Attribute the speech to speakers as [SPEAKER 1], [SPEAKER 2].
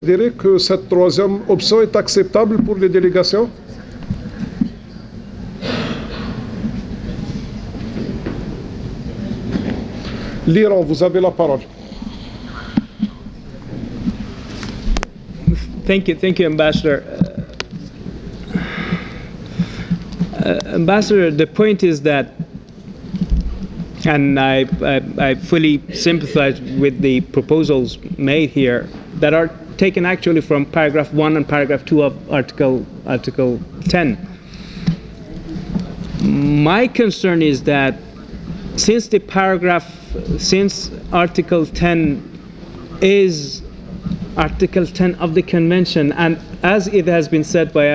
[SPEAKER 1] considérez que cette troisième option est acceptable pour les délégations? Liran, vous avez la parole.
[SPEAKER 2] Thank you, Ambassador. Ambassador, the point is that, and I fully sympathize with the proposals made here that are taken actually from paragraph 1 and paragraph 2 of Article 10. My concern is that since Article 10 is Article 10 of the Convention, and as it has been said by